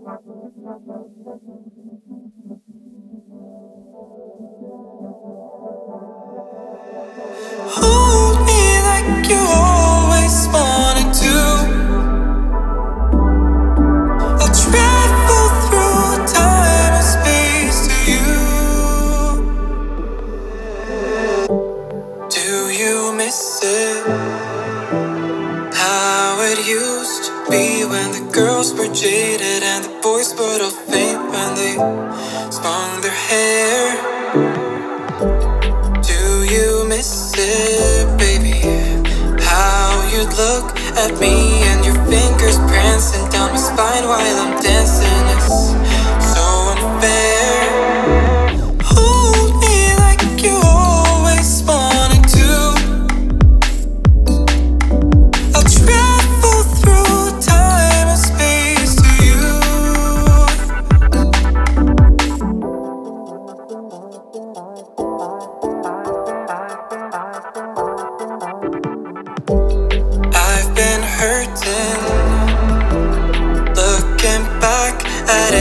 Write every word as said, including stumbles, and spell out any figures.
Hold me like you always wanted to. I'll travel through time and space to you. Do you miss it? How it used to be when the girls were jaded and the boys would all faint when they spun their hair. Do you miss it, baby? How you'd look at me and your fingers prancing down my spine while I'm dancing. It's so unfair. Hold me like you always wanted to. I'll travel through time and space to you. I've been hurting, looking back at